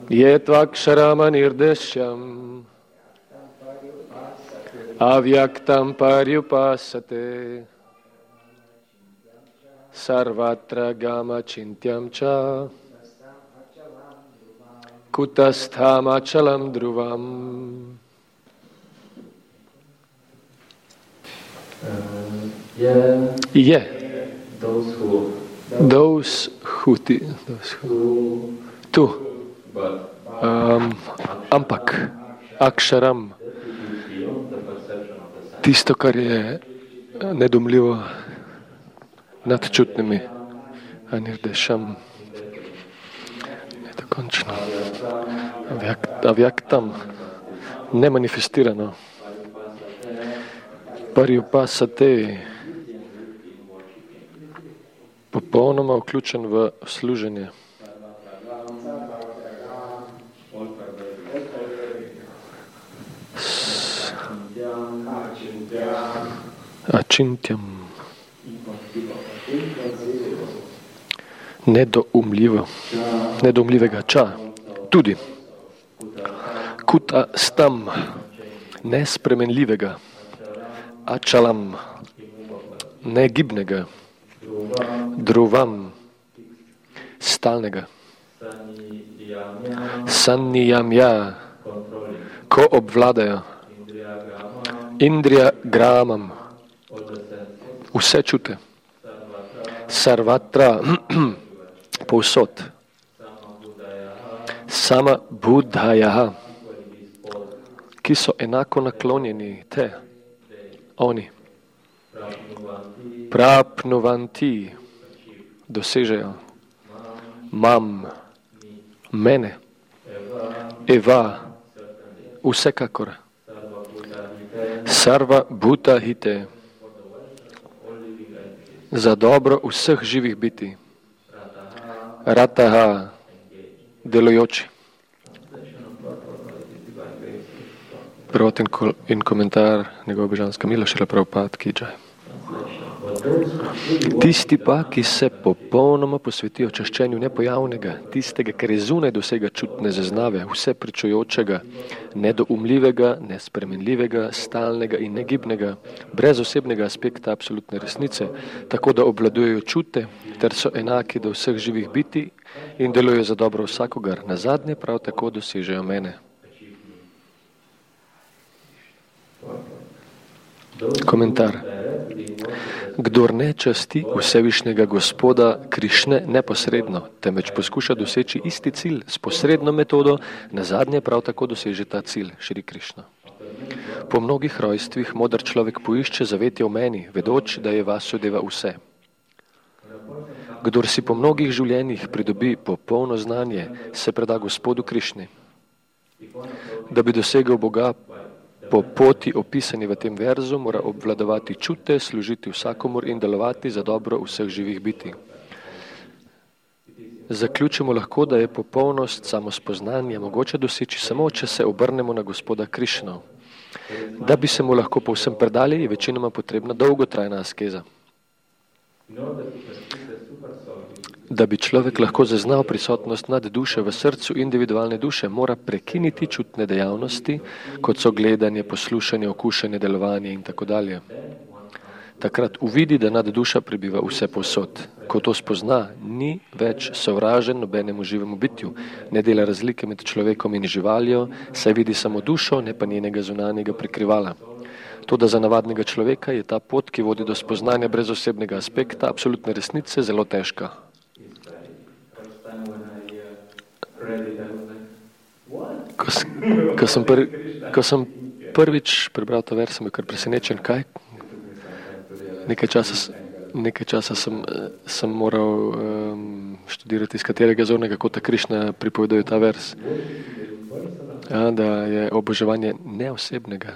Yetvakshara nirdeshyam avyaktam paryupasate sarvatra gama chintyam cha kutastham achalam dhruvam. Those who ampak aksharam, tisto, kar je nedomljivo nad čutnimi, anirdešam, nedokončno, avyaktam, nemanifestirano, paryupasate, popolnoma vključen v služenje. Ačintyam. Nedoumljivega ča. Tudi. Kuta stam. Nespremenljivega. Ačalam. Negibnega. Dhruvam. Stalnega. Sanniyamya. Ko obvladajo. Indriya gramam. Vse čute. Sarvatra. Povsod. Sama buddhajaha. Ki so enako naklonjeni te. Oni. Prapnuvanti. Dosežejo. Mam. Mene. Eva. Vsekakor. Sarva bhuta hite. Za dobro vseh živih biti. Rataha. Delujoči. Prvot in komentar njegova božanska milost, Šrila Prabhupada ki džaj. Tisti pa, ki se popolnoma posvetijo čaščenju nepojavnega, tistega, kar je zunaj dosega čutne zaznave, vse pričujočega, nedoumljivega, nespremenljivega, stalnega in negibnega, brez osebnega aspekta absolutne resnice, tako da obvladujejo čute, ter so enaki do vseh živih biti in delujejo za dobro vsakogar. Nazadnje prav tako dosežejo mene. Komentar. Kdor ne časti vsevišnjega Gospoda Krišne neposredno, temveč poskuša doseči isti cilj s posredno metodo, nazadnje prav tako doseže ta cilj, Šri Krišna. Po mnogih rojstvih modr človek poišče zavetje v meni, vedoč, da je Vasudeva vse. Kdor si po mnogih življenjih pridobi popolno znanje, se preda Gospodu Krišni. Da bi dosegel Boga po poti opisani v tem verzu, mora obvladovati čute, služiti vsakomur in delovati za dobro vseh živih biti. Zaključimo lahko, da je popolnost samospoznanja mogoče doseči samo, če se obrnemo na Gospoda Krišno. Da bi se mu lahko povsem predali, je večinoma potrebna dolgotrajna askeza. Da bi človek lahko zaznal prisotnost nad duše v srcu individualne duše, mora prekiniti čutne dejavnosti, kot so gledanje, poslušanje, okušanje, delovanje in tako dalje. Takrat uvidi, da nad duša prebiva vse povsod. Ko to spozna, ni več sovražen nobenemu živemu bitju, ne dela razlike med človekom in živaljo, saj vidi samo dušo, ne pa njenega zunanjega prikrivala. Toda za navadnega človeka je ta pot, ki vodi do spoznanja brez osebnega aspekta, absolutne resnice, zelo težka. Ko sem prvič prebral ta vers, sem bil kar presenečen, kaj? Nekaj časa sem moral študirati, iz katerega zornega kota Krišna pripoveduje ta vers. Ja, da je oboževanje neosebnega.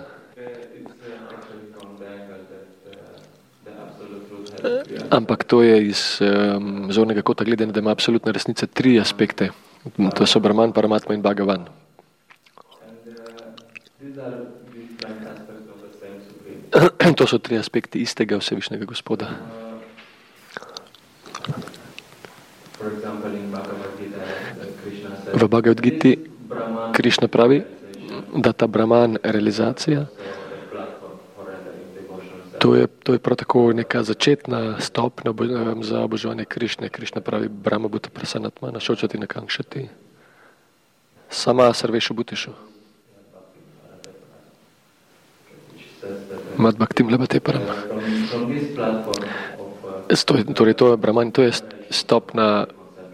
Ampak to je iz zornega kota gledanja, da ima absolutna resnica tri aspekte. To so Brahman, Paramatma in Bhagavan. To so tri aspekti istega vsevišnjega Gospoda. V Bhagavad Giti Krišna pravi, da ta Brahman realizacija, to je prav tako neka začetna stopnja za oboževanje Krišne. Krišna pravi, Brahma bhuta prasanatmana šočati na kankšati, sama sarvešu bhuteshu. Mad bhaktim labate param. Torej, to je Brahman, to je stopna,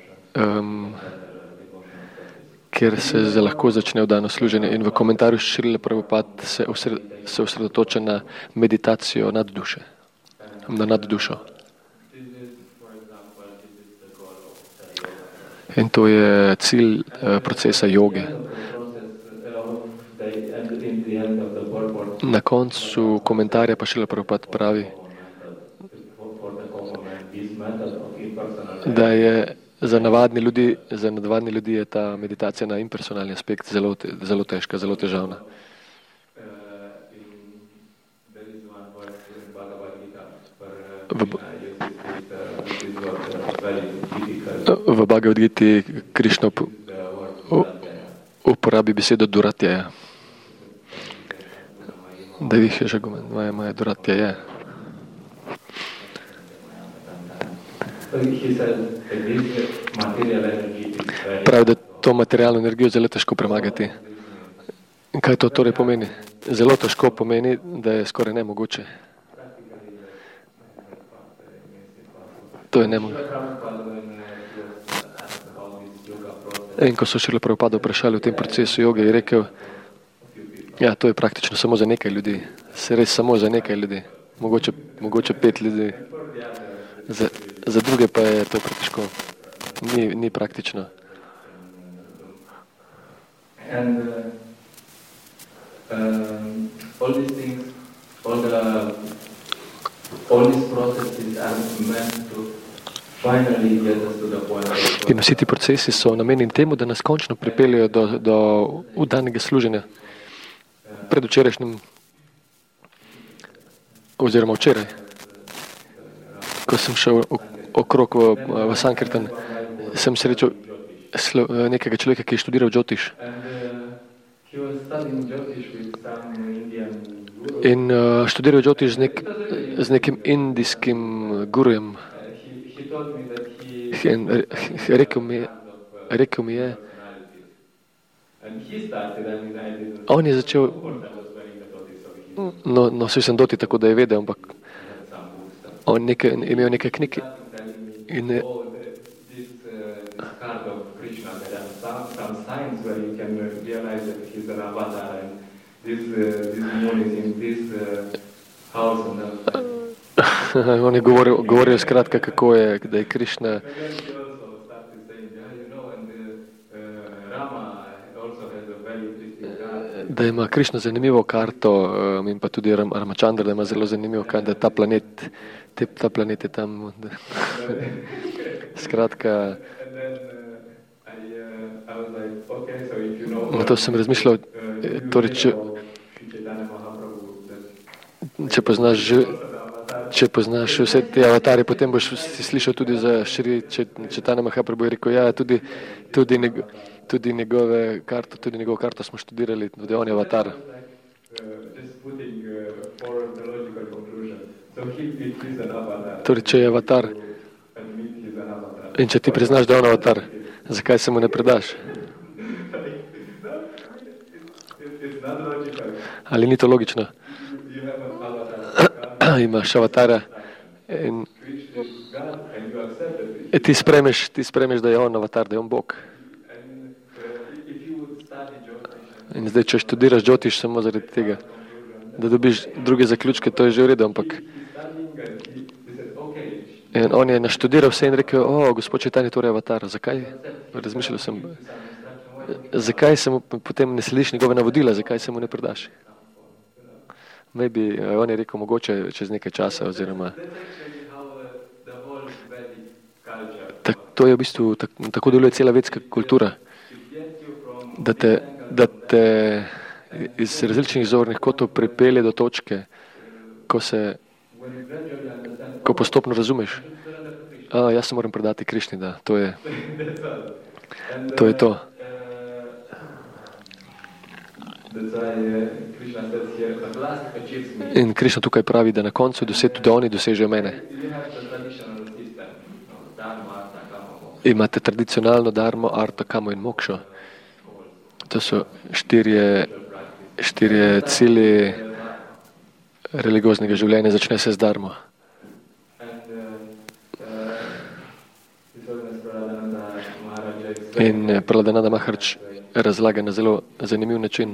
kjer se lahko začne vdano služenje. In v komentarju Šrila Prabhupada se osredotoča na meditacijo nad duše, na naddušo. In to je cilj procesa joge. Na koncu komentarja pa Šrila Prabhupada pravi, da je za navadni ljudi je ta meditacija na impersonalni aspekt zelo težka, zelo težavna. V Bhagavad Giti Krišna uporabi besedo duratjaja. Da vih je že gomen, moja duratjaja. Pravi, da to materialno energijo zelo težko premagati. In kaj to torej pomeni? Zelo težko pomeni, da je skoraj nemogoče. To je nemogoče. In ko so Šrila Prabhupada vprašali o tem procesu joge, je rekel, ja, to je praktično samo za nekaj ljudi. Se res samo za nekaj ljudi. Mogoče 5 ljudi. Za druge pa je to pretežko. Ni praktično. In vsi ti procesi so namenjeni temu, da nas končno pripeljejo do vdanega služenja. Predvčerajšnjem oziroma včeraj, ko sem šel okrog v Sankirtan, sem srečal nekega človeka, ki je študiral Jyotish. In študiral Jyotish z nekim indijskim gurujem. In rekel mi je, on je začel, nosil sem doti, tako da je vedel, ampak on imel nekaj knjig in on je govoril skratka, kako je, da je Krišna da ima Krišna zanimivo karto in pa tudi Ramachandra, da ima zelo zanimivo karto, da ta planet je tam. Skratka, to sem razmišljal, torej, če poznaš vse te avatarje, potem boš si slišal tudi za Šri Chaitanya Mahaprabhu, je rekel, ja, tudi njegovo karto smo študirali, tudi on je avatar. Torej, če je avatar in če ti priznaš, da je on avatar, zakaj se mu ne predaš? Ali ni to logično? Imaš avatarja in ti spremeš, da je on avatar, da je on Bog. In zdaj, če študiraš Jyotish samo zaradi tega, da dobiš druge zaključke, to je že v redu, ampak in on je naštudiral vse in rekel, gospod Chaitanya, torej avatar, zakaj? Razmišljal sem, zakaj se mu potem ne slediš njegove navodila, zakaj se mu ne predaš? Maybe, on je rekel, mogoče čez nekaj časa, oziroma to je v bistvu, tako deluje cela vedska kultura, da te iz različnih zornih kotov pripelje do točke, ko postopno razumeš, Jaz se moram predati Krišni, da. To je to. In Krišna tukaj pravi, da na koncu tudi oni dosežejo mene. Imate tradicionalno dharmo, arto, kamo in mokšo. To so štirje cilji religioznega življenja. Začne se z dharmo. In Prahladananda Maharaj razlaga na zelo zanimiv način.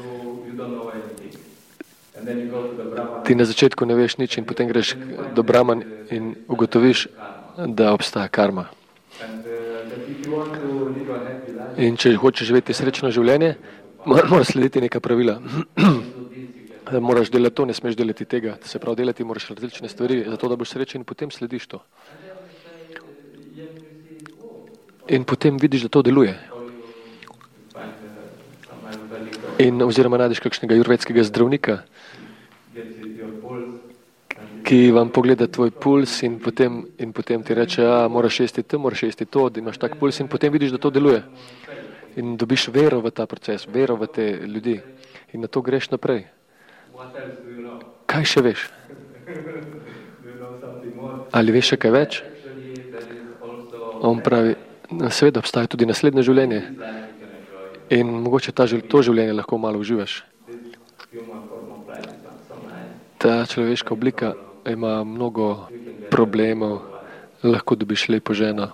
Ti na začetku ne veš nič in potem greš do Brahman in ugotoviš, da obstaja karma. In če hočeš živeti srečno življenje, moraš slediti neka pravila. Moraš delati to, ne smeš delati tega. Se pravi, delati moraš različne stvari, zato da boš srečen in potem slediš to. In potem vidiš, da to deluje. In oziroma najdeš kakšnega ajurvedskega zdravnika, ki vam pogleda tvoj puls in potem ti reče, moraš jesti to, moraš jesti to, da imaš tak puls in potem vidiš, da to deluje. In dobiš vero v ta proces, vero v te ljudi. In na to greš naprej. Kaj še veš? Ali veš še kaj več? On pravi, seveda obstaja tudi naslednje življenje. In mogoče to življenje lahko malo uživaš. Ta človeška oblika ima mnogo problemov, lahko dobiš lepo ženo.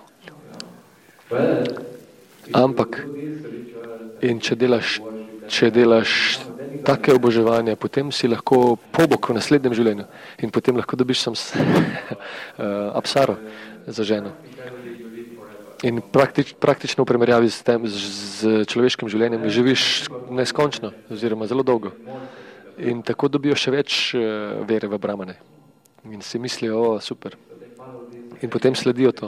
Ampak, in če delaš take oboževanja, potem si lahko pobok v naslednjem življenju in potem lahko dobiš sam apsaro za ženo. In praktično v primerjavi z človeškim življenjem živiš neskončno oziroma zelo dolgo. In tako dobijo še več vere v Brahmane. In si mislijo, super. In potem sledijo to.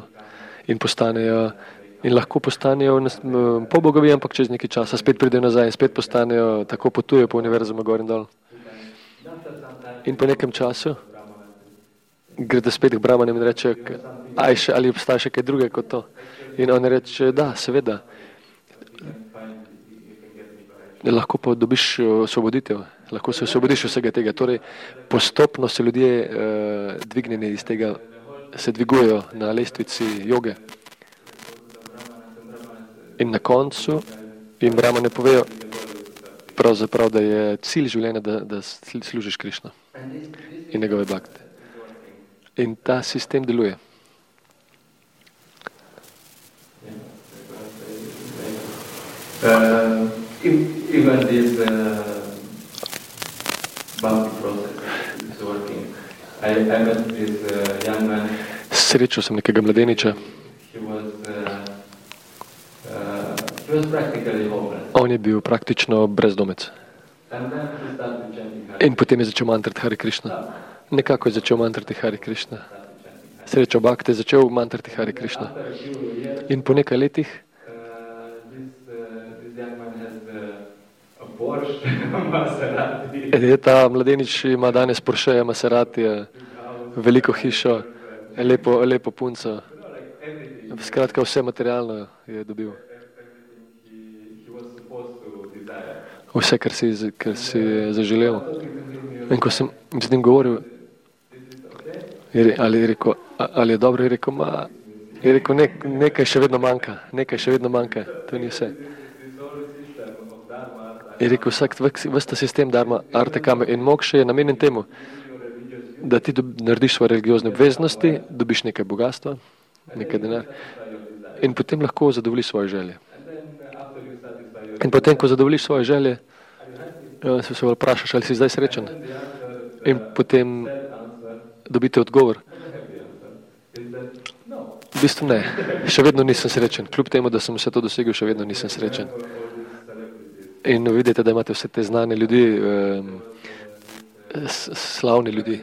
In lahko postanejo pobogovi, ampak čez nekaj časa spet pridejo nazaj in spet postanejo, tako potujejo po univerzumu gor in dol. In po nekem času gredo spet k Brahmanem in reče, ali obstaja še kaj druge kot to. In on reče, da, seveda. Lahko pa dobiš osvoboditev. Lahko se osvobodiš vsega tega. Torej, postopno se ljudje dvignjeni iz tega, se dvigujejo na lestvici joge. In na koncu jim Brahmane povejo, pravzaprav, da je cilj življenja, da služiš Krišno in njegove bhakte. In ta sistem deluje. Even this bhakti process is working. I met this young man. Srečal sem nekega mladeniča. He was practically homeless. On je bil praktično brezdomec. And then he started chanting Hare. In potem je začel mantrati Hare Krišna. Nekako je začel mantrati Hare Krišna. Srečal bhakte, je začel mantrati Hare Krišna. In po nekaj letih ta mladenič ima danes Porsche, Maserati, veliko hišo, lepo punco. Skratka, vse materialno je dobil. Vse, kar si je zaželel. In ko sem z njim govoril, ali je dobro, je rekel, nekaj še vedno manjka, to ni vse. Je rekel, vsta sistem dharma, arte, kame in mokše je namenjen temu, da ti narediš svoje religiozne obveznosti, dobiš nekaj bogatstva, nekaj denar in potem lahko zadovoljiš svoje želje. In potem, ko zadovoljiš svoje želje, se vprašaš, ali si zdaj srečen. In potem dobite odgovor. V bistvu ne, še vedno nisem srečen. Kljub temu, da sem vse to dosegel, še vedno nisem srečen. In vidite, da imate vse te znane ljudi, slavni ljudi.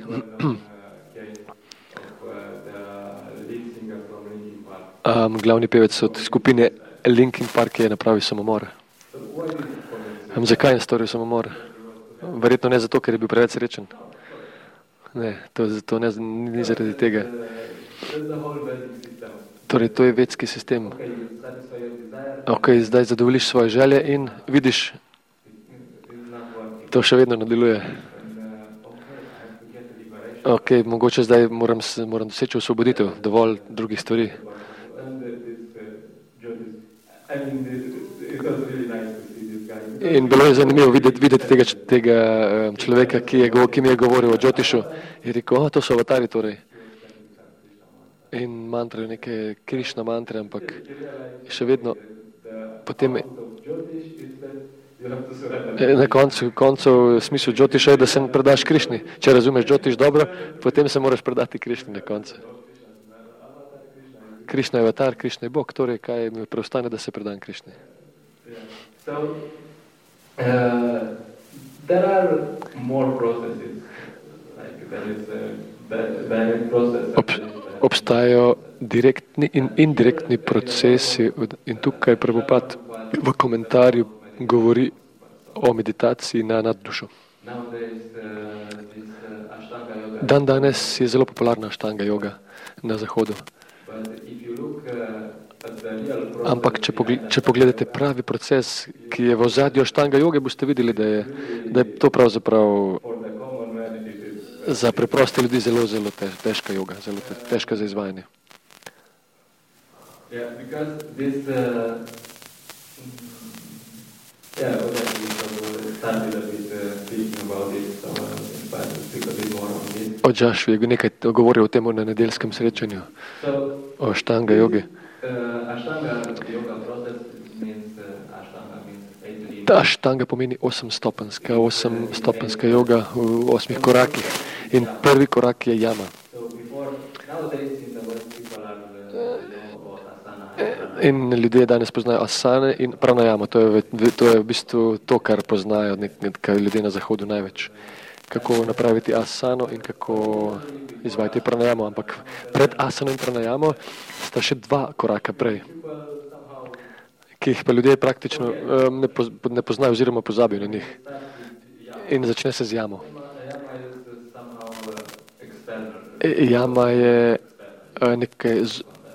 Glavni pevec od skupine Linkin Park je napravil samomor. Zakaj je storil samomor? Verjetno ne zato, ker je bil preveč srečen. Ne, to ni zaradi tega. Torej, to je vedski sistem. Ok, zdaj zadovoljiš svoje želje in vidiš, to še vedno ne deluje. Ok, mogoče zdaj moram doseči osvoboditev, dovolj drugih stvari. In bilo je zanimivo videti tega človeka, ki mi je govoril o Džotišu. Je rekel, to so avatari torej. In mantre, neke Krišna mantre, ampak še vedno potem na koncu smislu Džotiša je, da se predaš Krišni. Če razumeš Džotiš dobro, potem se moraš predati Krišni na koncu. Krišna je avatar, Krišna je Bog, torej kaj mi preostane, da se predam Krišni. There are more processes, like there is a direct process. Obstajajo direktni in indirektni procesi in tukaj Prabhupada v komentarju govori o meditaciji na naddušo. Dan danes je zelo popularna aštanga joga na Zahodu. Ampak če pogledate pravi proces, ki je v ozadju aštanga joge, boste videli, da je to pravzaprav za preproste ljudi zelo težka joga, zelo težka za izvajanje. O Joshua je nekaj govoril o tem na nedeljskem srečanju, o aštanga jogi. Ta aštanga pomeni 8-stopenska joga v 8 korakih. In prvi korak je jama. In ljudje danes poznajo asane in pranajamo. To je v bistvu to, kar poznajo kar ljudje na Zahodu največ. Kako napraviti asano in kako izvajati pranajamo. Ampak pred asano in pranajamo sta še 2 koraka prej, ki jih pa ljudje praktično ne poznajo oziroma pozabijo na njih. In začne se z jamo. Jama je nekaj,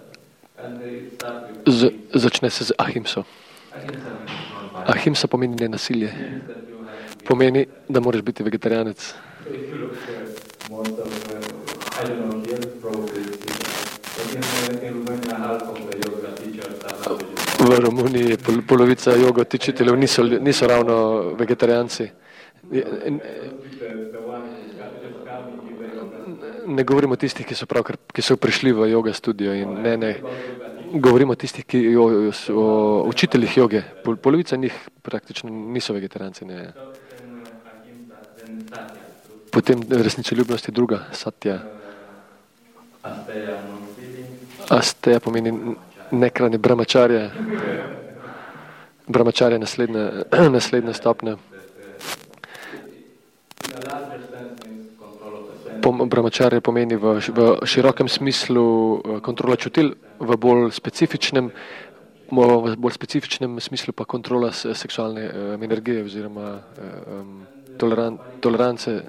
začne se z ahimso. Ahimsa pomeni nenasilje. Pomeni, da moraš biti vegetarijanec. V Romuniji je polovica jogo učiteljev niso ravno vegetarijanci. Ne govorimo o tistih, ki so prišli v joga studio in ne. Govorimo o tistih, o učiteljih joge. Polovica njih praktično niso vegetarijanci. Ne. Potem resnicoljubnost je druga, satya. Asteya pomeni nekranje brahmačarja. Brahmačarja je naslednja stopnja. Brahmačarja pomeni v širokem smislu kontrola čutil, v bolj specifičnem smislu pa kontrola seksualne energije oziroma tolerance.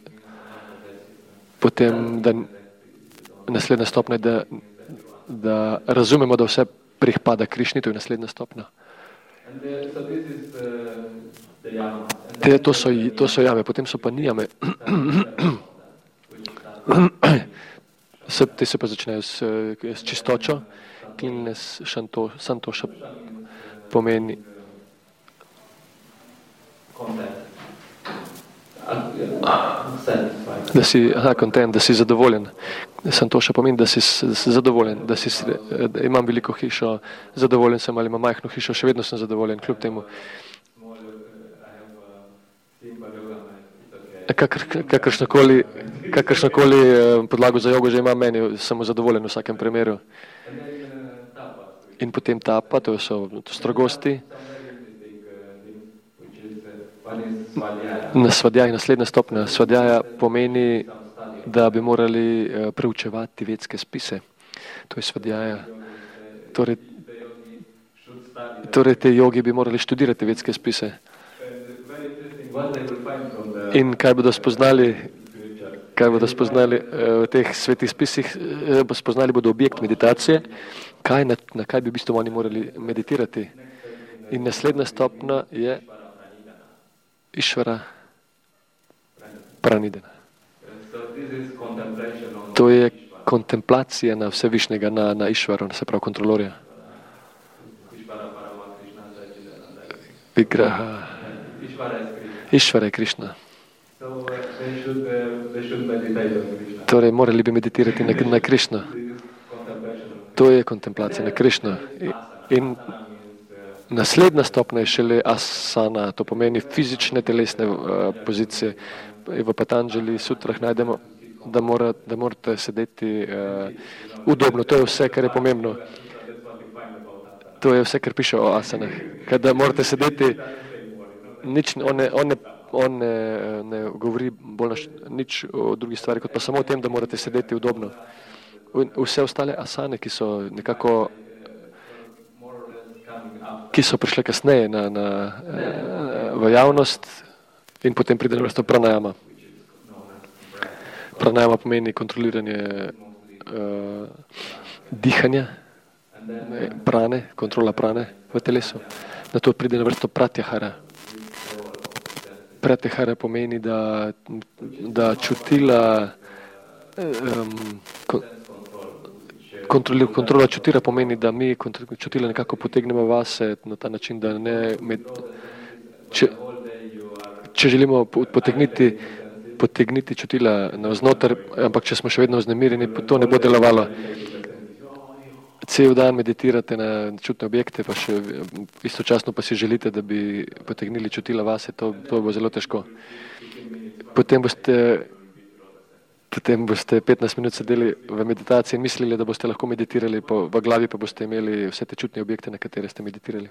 Potem, da naslednja stopnja je, da razumemo, da vse pripada Krišni, to je naslednja stopnja. To so jame, potem so pa nijame. Te se pa začnejo s čistočo. Cleanness, santoša pomeni da si content, da si zadovoljen. Santoša pomeni, da si zadovoljen, da imam veliko hišo, zadovoljen sem ali imam majhno hišo, še vedno sem zadovoljen, kljub temu. Kakršnokoli podlago za jogo že imam meni, sem zadovoljen v vsakem primeru. In potem tapa, to so strogosti. Svadjaj, naslednja stopnja. Svadjaja pomeni, da bi morali preučevati vedske spise. To je svadjaja. Torej te jogi bi morali študirati vedske spise. In kaj bodo spoznali, kaj bodo spoznali v teh svetih spisih, spoznali bodo objekt meditacije, na kaj bi v bistvu oni morali meditirati. In naslednja stopna je Išvara Pranidhana. To je kontemplacija na Vsevišnjega, na Išvaru, se pravi kontrolorja. Vigraha. Išvara je Krišna. Torej, morali bi meditirati na Krišno. To je kontemplacija na Krišno. In naslednja stopnja je šele asana, to pomeni fizične, telesne pozicije. V Patanjali sutrah najdemo, da morate sedeti udobno. To je vse, kar je pomembno. To je vse, kar piše o asanah. Kada morate sedeti, on ne govori nič o drugi stvari, kot pa samo o tem, da morate sedeti udobno. Vse ostale asane, ki so nekako, ki so prišle kasneje v javnost in potem pride na vrsto pranajama. Pranajama pomeni kontroliranje dihanja, prane, kontrola prane v telesu. Na to pride na vrsto pratyahara. Pratyahara pomeni, da čutila, kontrola čutila pomeni, da mi čutila nekako potegnemo vase na ta način, da ne, če želimo potegniti čutila navznoter, ampak če smo še vedno vznemirjeni, to ne bo delovalo. Cel dan meditirate na čutne objekte, pa še istočasno pa si želite, da bi potegnili čutila vase, to bo zelo težko. Potem boste 15 minut sedeli v meditaciji in mislili, da boste lahko meditirali, v glavi pa boste imeli vse te čutne objekte, na katere ste meditirali.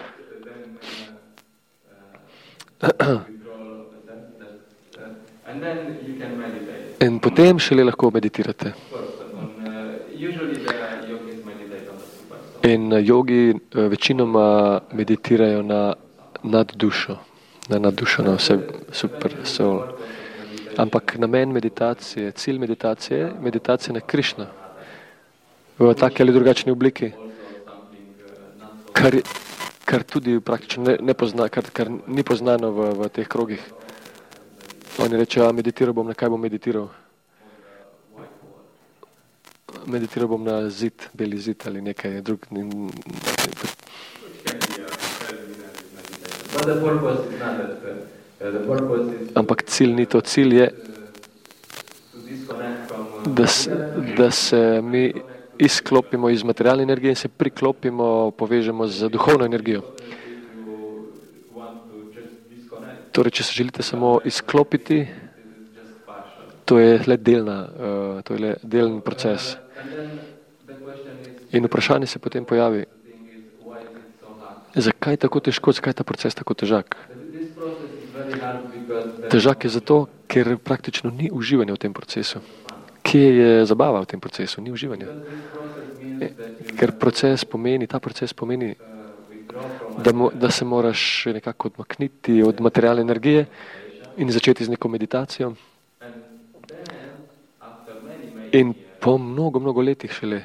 In potem šele lahko meditirate. In jogi večinoma meditirajo nad dušo, na vse super soul. Ampak namen meditacije, cilj meditacije je meditacija na Krišno v taki ali drugačni obliki, kar tudi praktično ne pozna, kar ni poznano v teh krogih. Oni rečejo, meditiral bom, na kaj bom meditiral? Meditiral bom na zid, beli zid ali nekaj drug. Ampak cilj ni to. Cilj je, da se mi izklopimo iz materialne energije in se priklopimo, povežemo z duhovno energijo. Torej, če se želite samo izklopiti, to je le delen proces. In vprašanje se potem pojavi, zakaj je tako težko, zakaj je ta proces tako težak? Težak je zato, ker praktično ni uživanja v tem procesu. Kje je zabava v tem procesu? Ni uživanja. Ker ta proces pomeni, da se moraš nekako odmakniti od materialne energije in začeti z neko meditacijo. In po mnogo letih šele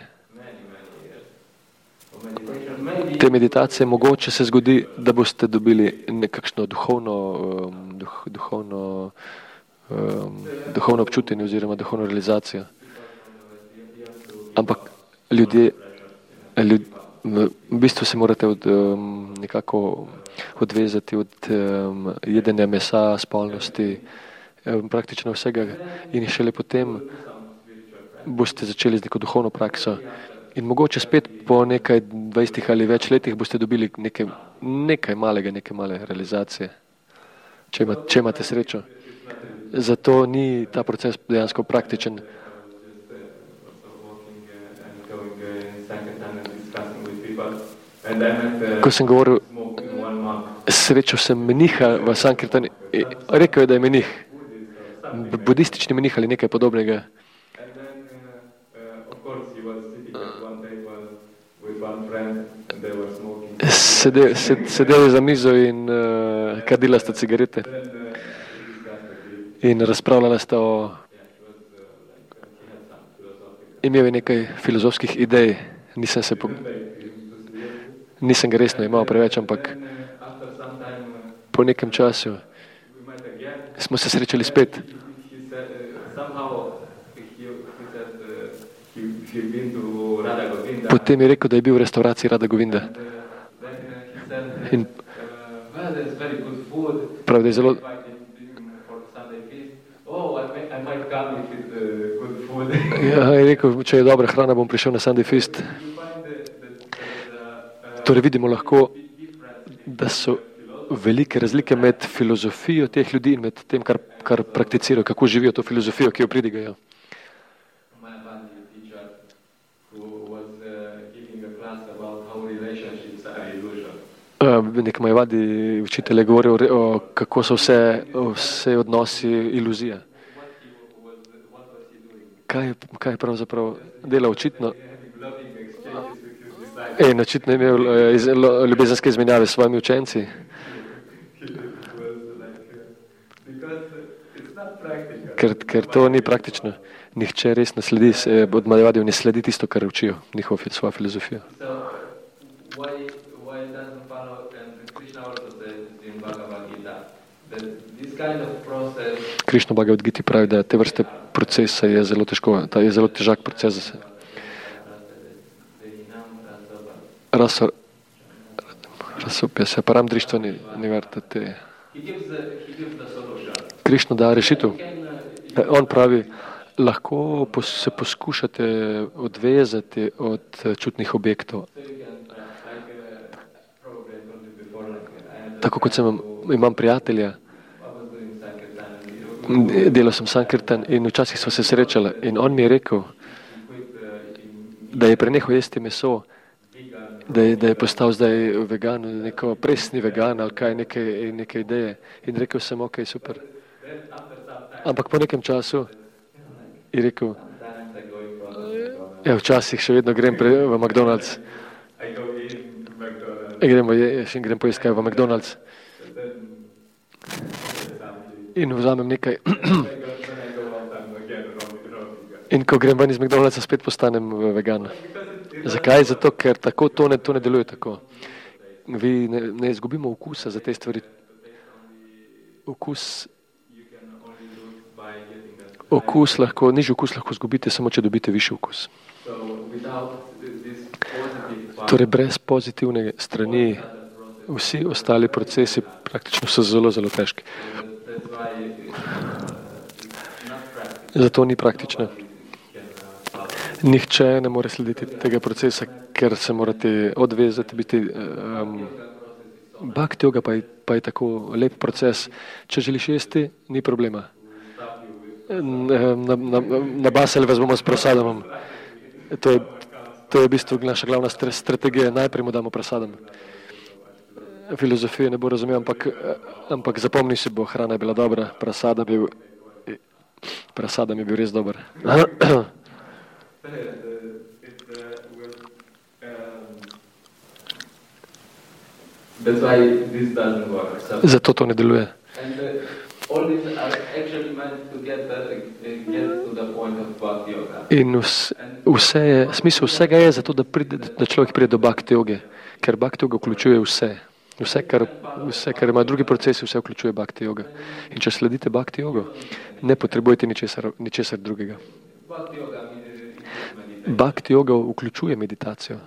te meditacije mogoče se zgodi, da boste dobili nekakšno duhovno občutenje oziroma duhovno realizacijo. Ampak ljudje v bistvu se morate nekako odvezati od jedenja mesa, spolnosti, praktično vsega in šele potem boste začeli z neko duhovno prakso. In mogoče spet po nekaj 20 ali več letih boste dobili nekaj male realizacije, če imate srečo. Zato ni ta proces dejansko praktičen. Ko sem govoril, srečal sem meniha v Sankirtani, rekel je, da je menih, budistični menih ali nekaj podobnega. Sedel je za mizo in kadila sta cigarete in razpravljala sta imel je nekaj filozofskih idej, nisem ga resno imel preveč, ampak po nekem času smo se srečali spet. Potem je rekel, da je bil v restauraciji Rada Govinda. In prav, da je zelo... Ja, je rekel, če je dobra hrana, bom prišel na Sunday Feast. Torej vidimo lahko, da so velike razlike med filozofijo teh ljudi in med tem, kar prakticirajo, kako živijo to filozofijo, ki jo pridigajo. Nek Majavadi učitelj je govoril, kako so vse odnosi iluzija. Kaj je pravzaprav delal očitno? Očitno je imel ljubezenske izmenjave s svojimi učenci. Ker to ni praktično. Nihče res ne sledi, od Majavadijev ne sledi tisto, kar učijo, svojo filozofijo. Krišna Bhagavad Gita pravi, da te vrste procesa je zelo težko, je zelo težak proces za se. Rasopja se, param drištva ni vrtate. Krišna da rešitev. On pravi, lahko se poskušate odvezati od čutnih objektov. Tako kot imam prijatelja, delal sem Sankirtan in včasih smo se srečali in on mi je rekel, da je prenehal jesti meso, da je postal zdaj vegan, neko presni vegan ali kaj, neke ideje. In rekel sem, ok, super. Ampak po nekem času je rekel, včasih še vedno grem v McDonald's. Grem pojesti kaj v McDonald's. In vzamem nekaj. In ko grem ven iz McDonald'sa, spet postanem vegan. Zakaj? Zato, ker tako to ne deluje tako. Vi ne izgubimo okusa za te stvari. Nižji okus lahko izgubite, samo če dobite višji okus. Torej, brez pozitivne strani, vsi ostali procesi praktično so zelo, zelo težki. Zato ni praktično. Nihče ne more slediti tega procesa, ker se morate odvezati, biti... Bhakti yoga pa je tako lep proces. Če želiš jesti, ni problema. Nabasali vas bomo s prasadom. To je v bistvu naša glavna strategija. Najprej mu damo prasadom. Filozofije ne bo razumel, ampak zapomni si bo, hrana je bila dobra, prasadom je bil res dober. Zato to ne deluje. In smisel vsega je zato, da človek pride do bhakti joge, ker bhakti joga vključuje vse. Vse, kar ima drugi procesi, vse vključuje bhakti joga. In če sledite bhakti jogo, ne potrebujete ničesar drugega. Bhakti joga vključuje meditacijo.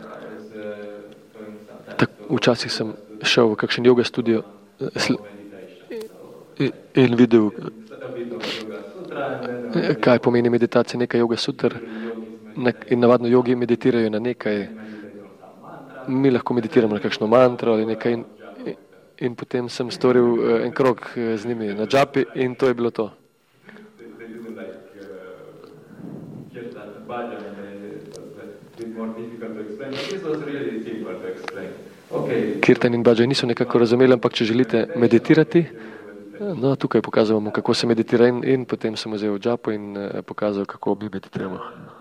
Včasih sem šel v kakšen yoga studio in videl, kaj pomeni meditacija, nekaj yoga sutr in navadno jogi meditirajo na nekaj. Mi lahko meditiramo na kakšno mantro ali nekaj in potem sem storil en krog z njimi na džapi in to je bilo to. Kirtan in bhajan niso nekako razumeli, ampak če želite meditirati, no, tukaj pokazujemo, kako se meditira in potem sem vzel džapo in pokazal, kako mi meditiramo.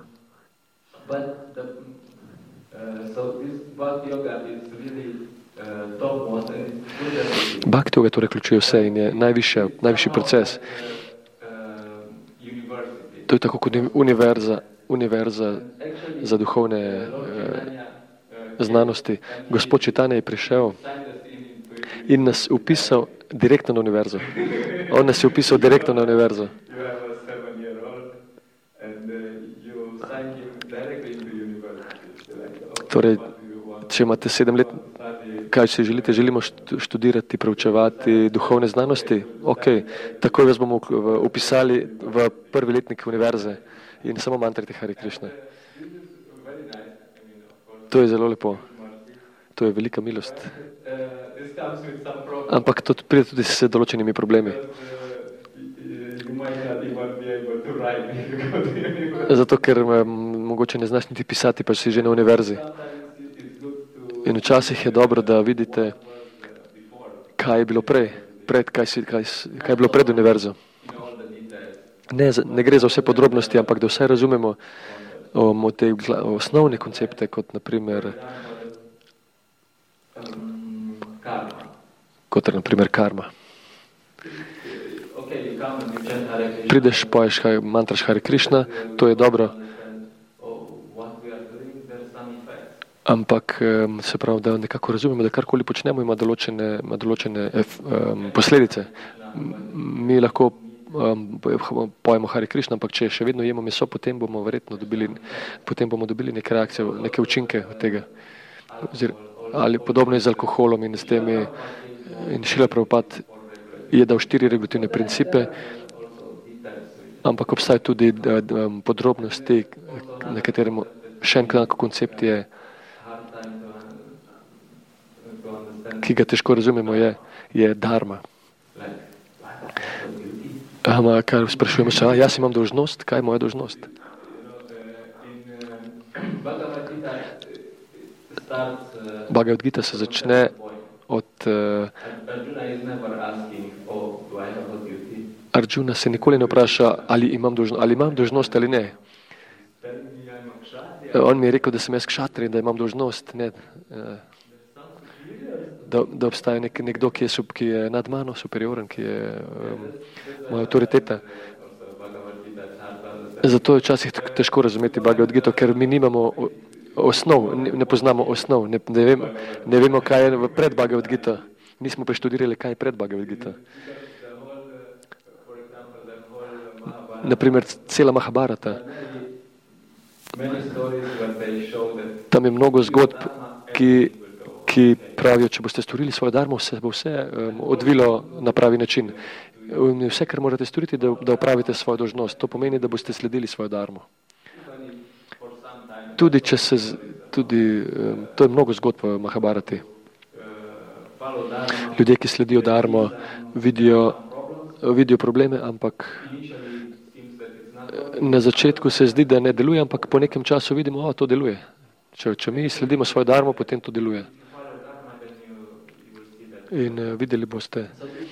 Bhakti yoga torej vključuje vse in je najvišji proces. To je tako kot univerza univerza za duhovne znanosti. Gospod Čitanja je prišel in nas upisal direktno na univerzo. On nas je upisal direktno na univerzo. Torej, če imate 7 let, kaj si želite? Želimo študirati, preučevati duhovne znanosti? Ok, takoj vas bomo upisali v prvi letnik univerze in samo mantrite Hare Krishna. To je zelo lepo. To je velika milost. Ampak to pride tudi s določenimi problemi. Zato, ker mogoče ne znaš niti pisati, pa si že na univerzi. In včasih je dobro, da vidite, kaj je bilo prej, kaj je bilo pred univerzo. Ne gre za vse podrobnosti, ampak da vse razumemo te osnovne koncepte, kot naprimer karma. Prideš, poješ mantraš Hare Krishna, to je dobro. Ampak se pravi, da nekako razumemo, da karkoli počnemo, ima določene posledice. Mi lahko pojemo Hare Krishna, ampak če še vedno jemo meso, potem bomo dobili neke reakcije, neke učinke od tega. Ali podobno je z alkoholom in s temi. In Šrila Prabhupada je dal 4 regulativne principe, ampak obstaja tudi podrobnosti, na katerem še en koncept je, ki ga težko razumemo, je dharma. Kar sprašujemo se, jaz imam dolžnost, kaj je moja dolžnost? Bhagavad Gita se začne od Arjuna se nikoli ne vpraša, ali imam dolžnost ali ne. On mi je rekel, da sem jaz kšatri, da imam dolžnost, ne, da obstaja nekdo, ki je nad mano, superioren, ki je moja avtoriteta. Zato je včasih težko razumeti Bhagavad Gita, ker mi nimamo osnov, ne poznamo osnov, ne vemo, kaj je pred Bhagavad Gita. Nismo preštudirali, kaj je pred Bhagavad Gita. Naprimer, cela Mahabharata. Tam je mnogo zgodb, ki pravijo, če boste storili svojo dharmo, se bo vse odvilo na pravi način. Vse, kar morate storiti, da opravite svojo dolžnost. To pomeni, da boste sledili svojo dharmo. To je mnogo zgodb v Mahabharati. Ljudje, ki sledijo dharmo, vidijo probleme, ampak na začetku se zdi, da ne deluje, ampak po nekem času vidimo, to deluje. Če mi sledimo svojo dharmo, potem to deluje. In videli boste.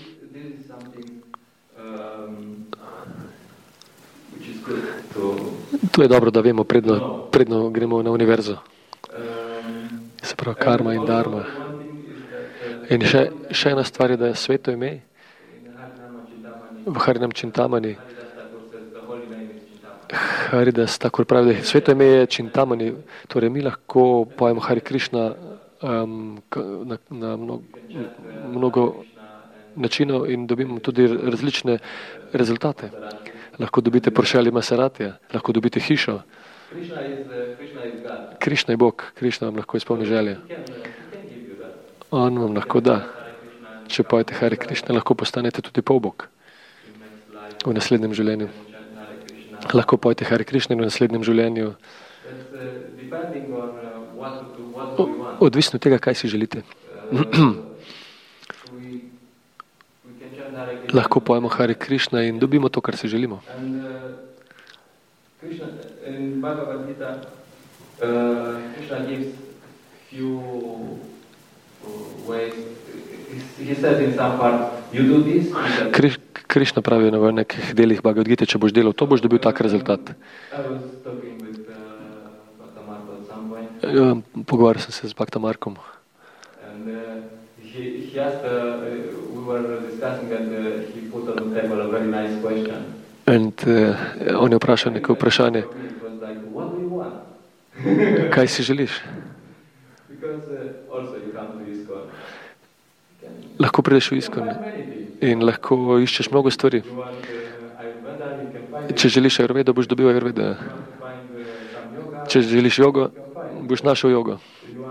To je dobro, da vemo, predno gremo na univerzo. Se pravi, karma in dharma. In še ena stvar je, da je sveto ime v Harinam Čintamani. Haridas Thakur pravi, da sveto ime je Čintamani. Torej, mi lahko pojemo Hare Krishna na mnogo načinov in dobimo tudi različne rezultate. Lahko dobite Porsche ali Maseratija, lahko dobite hišo. Krishna je Bog, Krishna vam lahko izpolni želje. On vam lahko da. Če pojete Hare Krishna, lahko postanete tudi polbog v naslednjem življenju. Lahko pojete Hare Krishna in v naslednjem življenju. Odvisno od tega, kaj si želite. Lahko pojemo Hare Krishna in dobimo to, kar si želimo. Krishna pravi v nekih delih Bhagavad Gite, če boš delal to, boš dobil tak rezultat. Pogovarjal sem se z Bhakta Markom. In on je vprašal neko vprašanje. Kaj si želiš? Lahko prideš v ISKCON in lahko iščeš mnogo stvari. Če želiš Ayurvedo, boš dobil Ayurvedo. Če želiš jogo, boš našel jogo.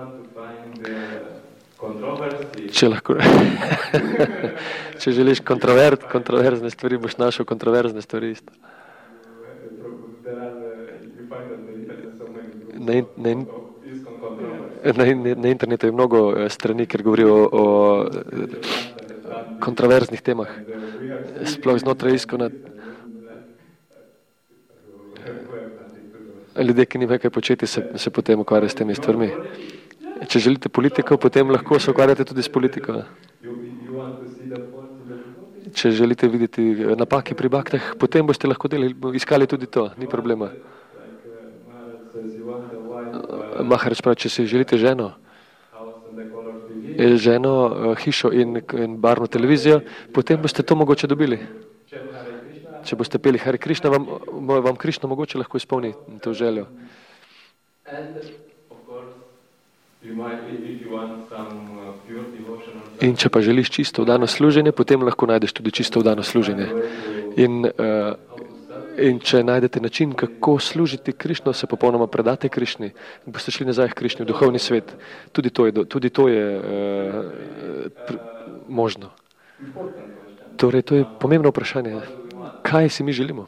Če želiš kontroverzne stvari, boš našel kontroverzne stvari isto. Na internetu je mnogo strani, ker govorijo o kontroverznih temah. Sploh znotraj ISKCON-a. Ljudje, ki nimajo kaj početi, se potem ukvarjajo s temi stvarmi. Če želite politiko, potem lahko se ukvarjate tudi s politiko. Če želite videti napake pri baktah, potem boste lahko iskali tudi to, ni problema. Maharaj pravi, če si želite ženo, hišo in barvno televizijo, potem boste to mogoče dobili. Če boste peli Hare Krishna, vam Krishna mogoče lahko izpolni to željo. In če pa želiš čisto vdano služenje, potem lahko najdeš tudi čisto vdano služenje. In če najdete način, kako služiti Krishno, se popolnoma predate Krishni in boste šli nazaj k Krishni v duhovni svet. Tudi to je možno. Torej, to je pomembno vprašanje. Kaj si mi želimo?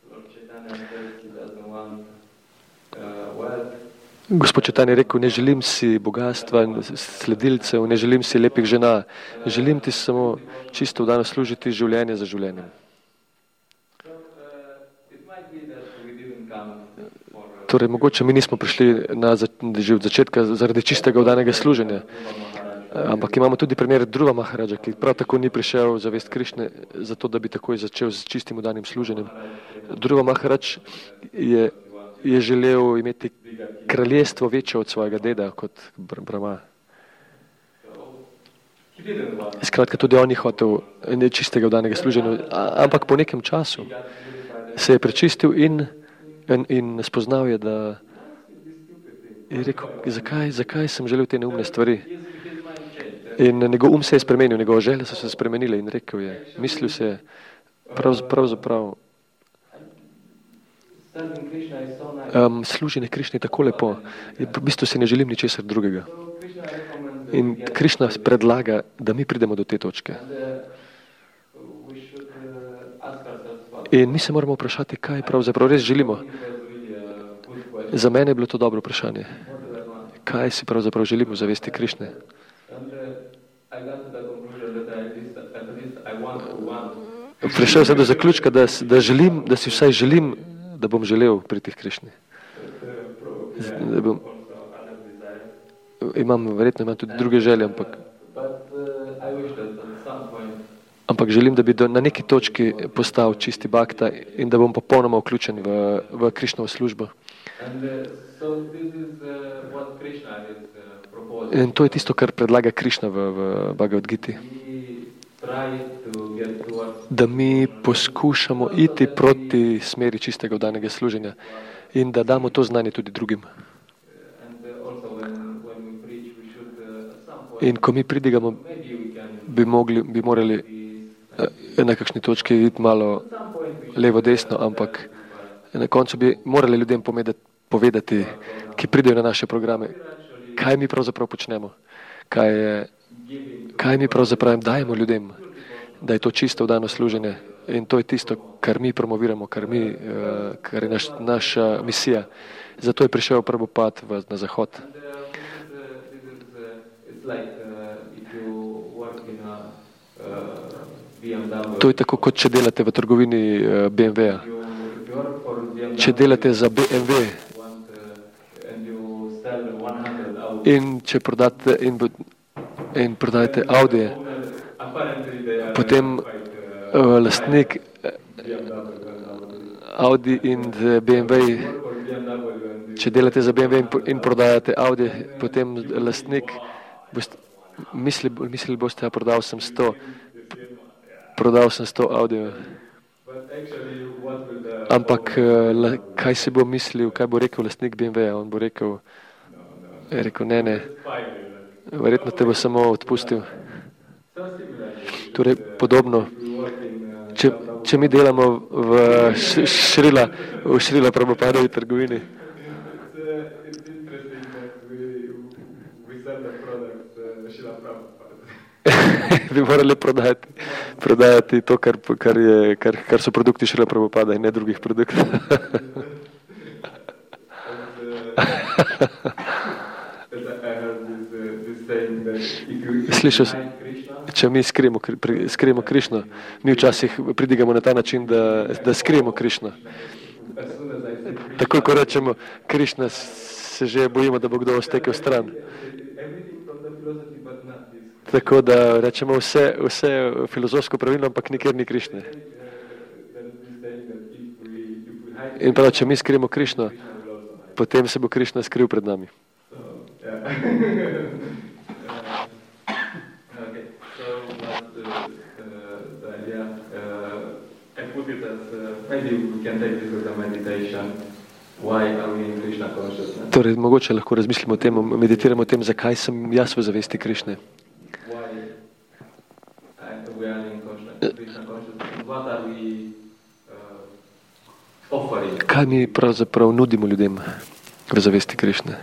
Gospod Čajtanja je rekel, ne želim si bogatstva, sledilcev, ne želim si lepih žena, želim ti samo čisto vdano služiti življenje za življenjem. Torej, mogoče mi nismo prišli že od začetka zaradi čistega vdanega služenja, ampak imamo tudi primer Dhruva Maharaja, ki prav tako ni prišel zavest Krišne, zato da bi takoj začel z čistim vdanim služenjem. Dhruva Maharaj je želel imeti kraljestvo večje od svojega deda, kot Brahma. Skratka, tudi on je hotel čistega vdanega služenja, ampak po nekem času se je prečistil in spoznal je, da je rekel, zakaj sem želel te neumne stvari. In njegov se je spremenil, njegove želje so se spremenile in rekel je, mislil se je, pravzaprav, služenje Krišni je tako lepo. V bistvu si ne želim ničesar drugega. In Krišna predlaga, da mi pridemo do te točke. In mi se moramo vprašati, kaj pravzaprav res želimo. Za mene je bilo to dobro vprašanje. Kaj si pravzaprav želimo zavesti Krišne? Prišel sem do zaključka, da si vsaj želim, da bom želel priti k Krišni. Verjetno imam tudi druge želje, ampak želim, da bi na neki točki postal čisti bhakta in da bom popolnoma vključen v Krišnovo službo. In to je tisto, kar predlaga Krišna v Bhagavad Giti. Da mi poskušamo iti proti smeri čistega vdanega služenja in da damo to znanje tudi drugim. In ko mi pridigamo, bi morali na kakšni točki iti malo levo-desno, ampak na koncu bi morali ljudem povedati, ki pridejo na naše programe, kaj mi pravzaprav počnemo, kaj mi pravzaprav dajemo ljudem, da je to čisto vdano služenje. In to je tisto, kar mi promoviramo, kar je naša misija. Zato je prišel Prabhupada na Zahod. To je tako, kot če delate v trgovini BMW-ja. Če delate za BMW in če prodajate Audije, potem lastnik Audi in BMW, če delate za BMW in prodajate Audi, potem lastnik mislili boste, prodal sem 100 Audijev. Ampak kaj si bo mislil, kaj bo rekel lastnik BMW-ja? On bo rekel, ne, verjetno te bo samo odpustil. Torej, podobno, če mi delamo v Šrila Prabhupadovi trgovini, bi morali prodajati to, kar so produkti Šrila Prabhupada in ne drugih produktov. Slišal sem, če mi skrijemo Krišno, mi včasih pridigamo na ta način, da skrijemo Krišno. Takoj, ko rečemo Krišna, se že bojimo, da bo kdo stekel stran. Tako da rečemo vse filozofsko pravilno, ampak nikjer ni Krišne. In prav, če mi skrijemo Krišno, potem se bo Krišna skril pred nami. Torej, mogoče lahko razmislimo o tem, meditiramo o tem, zakaj sem jaz v zavesti Krišne. Kaj mi pravzaprav nudimo ljudem v zavesti Krišne?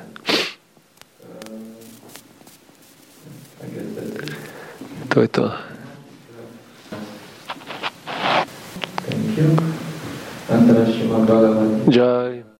To je to. Thank you.